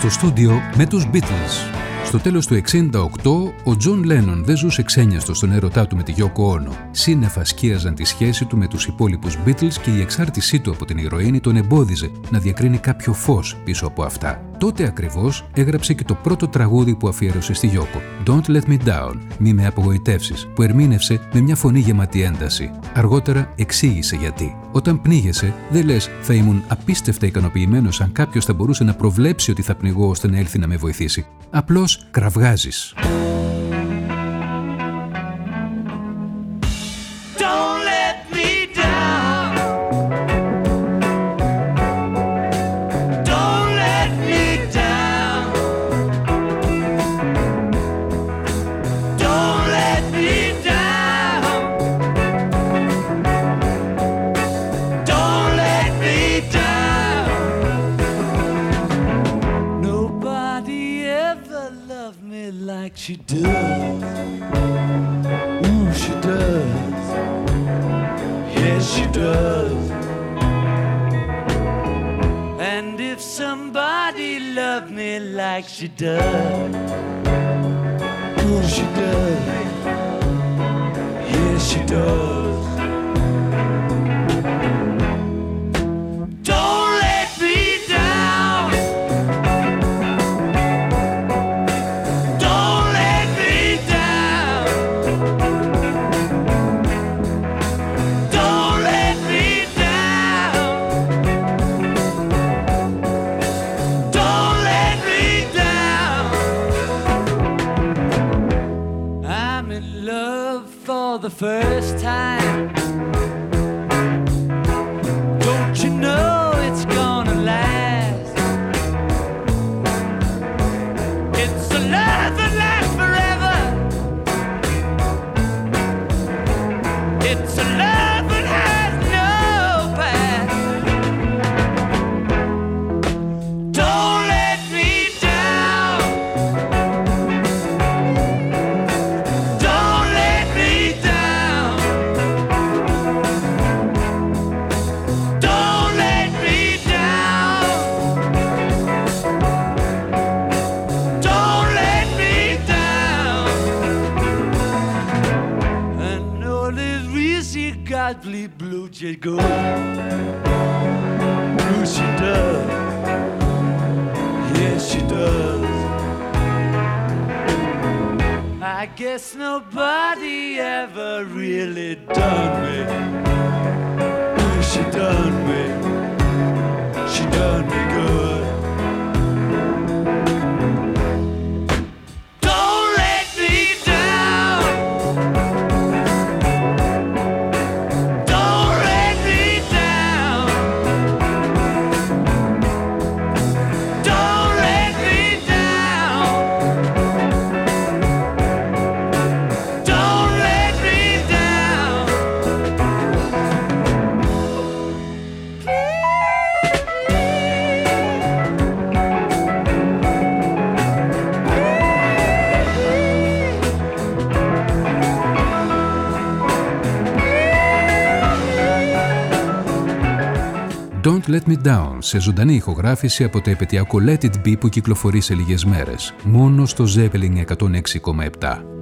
στο στούντιο με τους Beatles. Στο τέλος του 1968, ο Τζον Λένον δεν ζούσε ξένιαστο στον έρωτά του με τη Γιόκο Όνο. Σύννεφα σκίαζαν τη σχέση του με τους υπόλοιπους Beatles και η εξάρτησή του από την ηρωίνη τον εμπόδιζε να διακρίνει κάποιο φως πίσω από αυτά. Τότε ακριβώς έγραψε και το πρώτο τραγούδι που αφιέρωσε στη Γιόκο, Don't Let Me Down, μη με απογοητεύσεις, που ερμήνευσε με μια φωνή γεμάτη ένταση. Αργότερα εξήγησε γιατί. Όταν πνίγεσαι, δεν λες θα ήμουν απίστευτα ικανοποιημένος αν κάποιος θα μπορούσε να προβλέψει ότι θα πνιγώ ώστε να έλθει να με βοηθήσει. Απλώς κραυγάζεις. She does, ooh, she does, yes, she does. And if somebody loved me like she does, ooh, she does, yes, she does. The first time, don't you know it's gonna last? It's a love that lasts forever. It's a love that has no past. Don't let me down. Don't let me down. Don't let me down. Don't let me down. And all this reason God bleed blue just go. Blue she does. Yes she does. I guess nobody ever really done me. Ooh, she done me. She done me good. Don't let me down. Don't let me down. Don't let me down. Don't let me down. Don't Let Me Down, σε ζωντανή ηχογράφηση από το επαιτειακό Let It Be που κυκλοφορεί σε λίγες μέρες, μόνο στο Zeppelin 106,7.